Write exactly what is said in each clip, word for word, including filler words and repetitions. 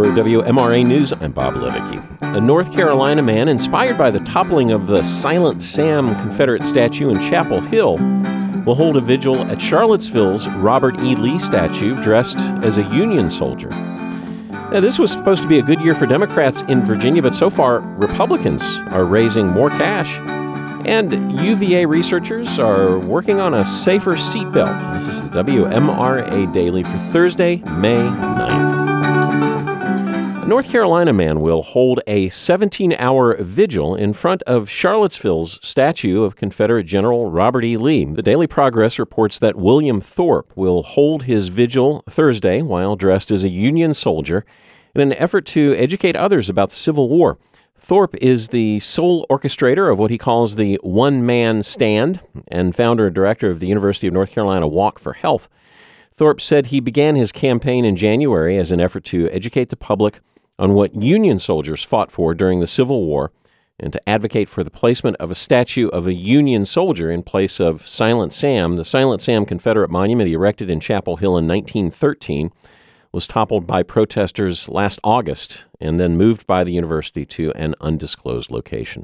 For W M R A News, I'm Bob Levicki. A North Carolina man inspired by the toppling of the Silent Sam Confederate statue in Chapel Hill will hold a vigil at Charlottesville's Robert E. Lee statue dressed as a Union soldier. Now, this was supposed to be a good year for Democrats in Virginia, but so far, Republicans are raising more cash. And U V A researchers are working on a safer seatbelt. This is the W M R A Daily for Thursday, May ninth. A North Carolina man will hold a seventeen-hour vigil in front of Charlottesville's statue of Confederate General Robert E. Lee. The Daily Progress reports that William Thorpe will hold his vigil Thursday while dressed as a Union soldier in an effort to educate others about the Civil War. Thorpe is the sole orchestrator of what he calls the one-man stand and founder and director of the University of North Carolina Walk for Health. Thorpe said he began his campaign in January as an effort to educate the public on what Union soldiers fought for during the Civil War and to advocate for the placement of a statue of a Union soldier in place of Silent Sam. The Silent Sam Confederate monument, erected in Chapel Hill in nineteen thirteen, was toppled by protesters last August and then moved by the university to an undisclosed location.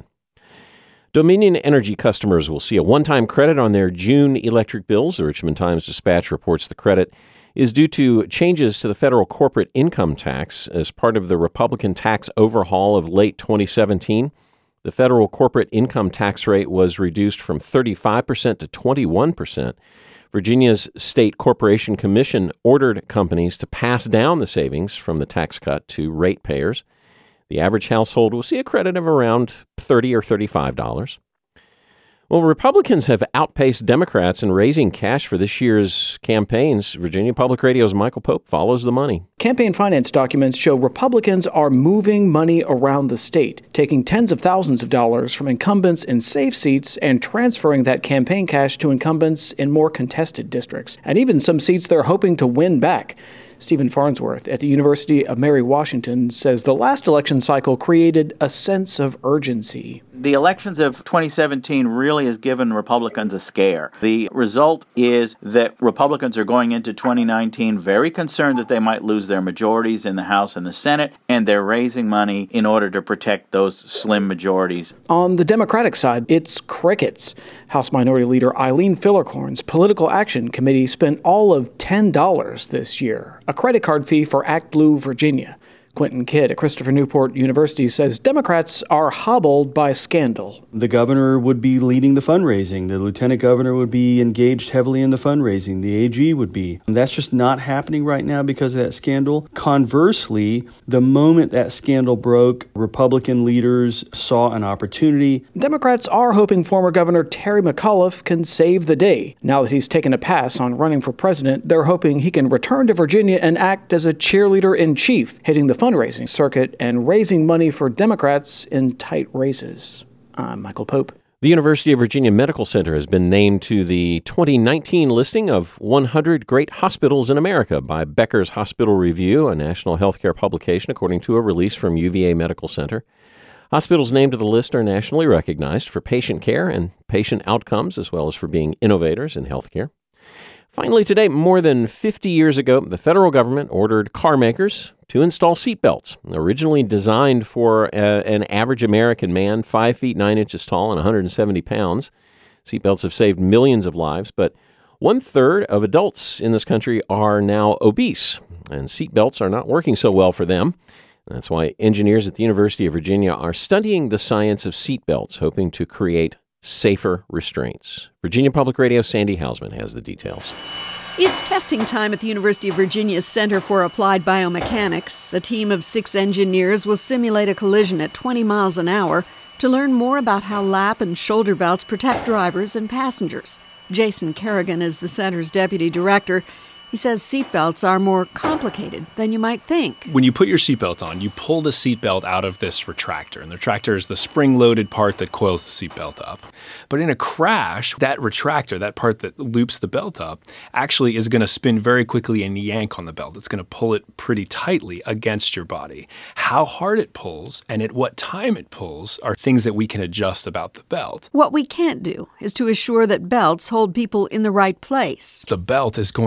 Dominion Energy customers will see a one-time credit on their June electric bills. The Richmond Times-Dispatch reports the credit is due to changes to the federal corporate income tax as part of the Republican tax overhaul of late twenty seventeen. The federal corporate income tax rate was reduced from thirty-five percent to twenty-one percent. Virginia's State Corporation Commission ordered companies to pass down the savings from the tax cut to ratepayers. The average household will see a credit of around thirty dollars or thirty-five dollars. Well, Republicans have outpaced Democrats in raising cash for this year's campaigns. Virginia Public Radio's Michael Pope follows the money. Campaign finance documents show Republicans are moving money around the state, taking tens of thousands of dollars from incumbents in safe seats and transferring that campaign cash to incumbents in more contested districts, and even some seats they're hoping to win back. Stephen Farnsworth at the University of Mary Washington says the last election cycle created a sense of urgency. The elections of twenty seventeen really has given Republicans a scare. The result is that Republicans are going into twenty nineteen very concerned that they might lose their majorities in the House and the Senate, and they're raising money in order to protect those slim majorities. On the Democratic side, it's crickets. House Minority Leader Eileen Fillercorn's Political Action Committee spent all of ten dollars this year, a credit card fee for Act Blue Virginia. Quentin Kidd at Christopher Newport University says Democrats are hobbled by scandal. The governor would be leading the fundraising. The lieutenant governor would be engaged heavily in the fundraising. The A G would be. That's just not happening right now because of that scandal. Conversely, the moment that scandal broke, Republican leaders saw an opportunity. Democrats are hoping former Governor Terry McAuliffe can save the day. Now that he's taken a pass on running for president, they're hoping he can return to Virginia and act as a cheerleader-in-chief, hitting the fundraising circuit and raising money for Democrats in tight races. I'm Michael Pope. The University of Virginia Medical Center has been named to the twenty nineteen listing of one hundred Great Hospitals in America by Becker's Hospital Review, a national healthcare publication, according to a release from U V A Medical Center. Hospitals named to the list are nationally recognized for patient care and patient outcomes, as well as for being innovators in healthcare. Finally, today, more than fifty years ago, the federal government ordered car makers to install seatbelts, originally designed for a, an average American man, five feet nine inches tall and one hundred seventy pounds. Seatbelts have saved millions of lives, but one third of adults in this country are now obese, and seatbelts are not working so well for them. That's why engineers at the University of Virginia are studying the science of seatbelts, hoping to create safer restraints. Virginia Public Radio's Sandy Hausman has the details. It's testing time at the University of Virginia's Center for Applied Biomechanics. A team of six engineers will simulate a collision at twenty miles an hour to learn more about how lap and shoulder belts protect drivers and passengers. Jason Kerrigan is the center's deputy director. He says seatbelts are more complicated than you might think. When you put your seatbelt on, you pull the seatbelt out of this retractor, and the retractor is the spring-loaded part that coils the seatbelt up. But in a crash, that retractor, that part that loops the belt up, actually is going to spin very quickly and yank on the belt. It's going to pull it pretty tightly against your body. How hard it pulls and at what time it pulls are things that we can adjust about the belt. What we can't do is to assure that belts hold people in the right place. The belt is going to apply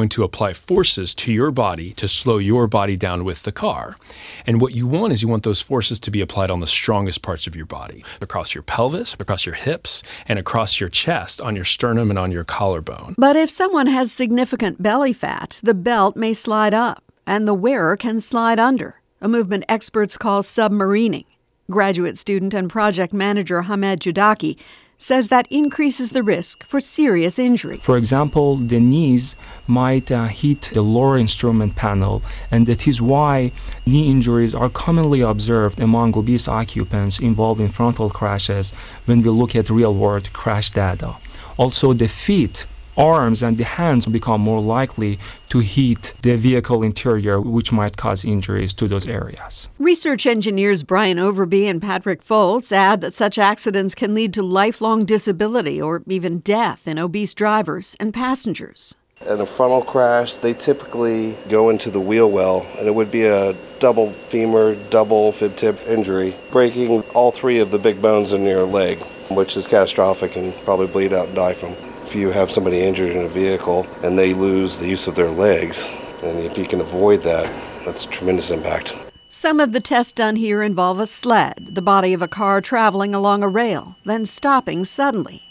apply forces to your body to slow your body down with the car. And what you want is you want those forces to be applied on the strongest parts of your body, across your pelvis, across your hips, and across your chest, on your sternum and on your collarbone. But if someone has significant belly fat, the belt may slide up, and the wearer can slide under, a movement experts call submarining. Graduate student and project manager Hamed Judaki says that increases the risk for serious injuries. For example, the knees might uh, hit the lower instrument panel, and that is why knee injuries are commonly observed among obese occupants involved in frontal crashes when we look at real-world crash data. Also, the feet, arms, and the hands become more likely to hit the vehicle interior, which might cause injuries to those areas. Research engineers Brian Overby and Patrick Foltz add that such accidents can lead to lifelong disability or even death in obese drivers and passengers. In a frontal crash, they typically go into the wheel well, and it would be a double femur, double fib tip injury, breaking all three of the big bones in your leg, which is catastrophic and probably bleed out and die from. If you have somebody injured in a vehicle and they lose the use of their legs, and if you can avoid that, that's a tremendous impact. Some of the tests done here involve a sled, the body of a car traveling along a rail, then stopping suddenly.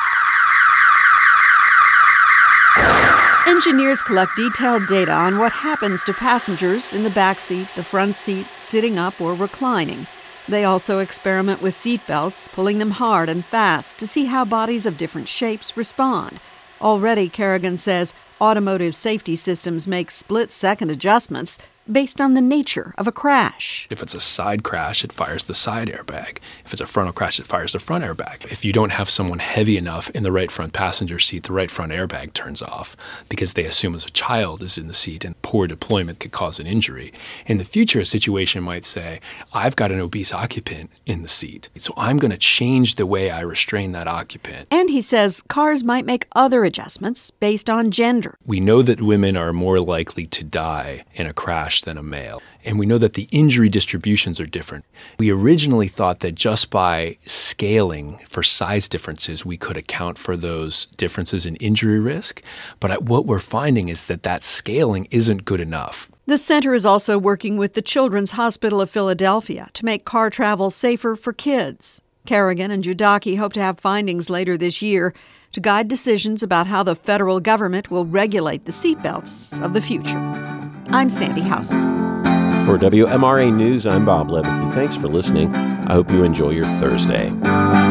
Engineers collect detailed data on what happens to passengers in the back seat, the front seat, sitting up or reclining. They also experiment with seat belts, pulling them hard and fast to see how bodies of different shapes respond. Already, Kerrigan says, automotive safety systems make split-second adjustments based on the nature of a crash. If it's a side crash, it fires the side airbag. If it's a frontal crash, it fires the front airbag. If you don't have someone heavy enough in the right front passenger seat, the right front airbag turns off because they assume as a child is in the seat and poor deployment could cause an injury. In the future, a situation might say, I've got an obese occupant in the seat, so I'm going to change the way I restrain that occupant. And he says cars might make other adjustments based on gender. We know that women are more likely to die in a crash than a male. And we know that the injury distributions are different. We originally thought that just by scaling for size differences, we could account for those differences in injury risk. But what we're finding is that that scaling isn't good enough. The center is also working with the Children's Hospital of Philadelphia to make car travel safer for kids. Kerrigan and Judaki hope to have findings later this year to guide decisions about how the federal government will regulate the seatbelts of the future. I'm Sandy Hausman. For W M R A News, I'm Bob Levicki. Thanks for listening. I hope you enjoy your Thursday.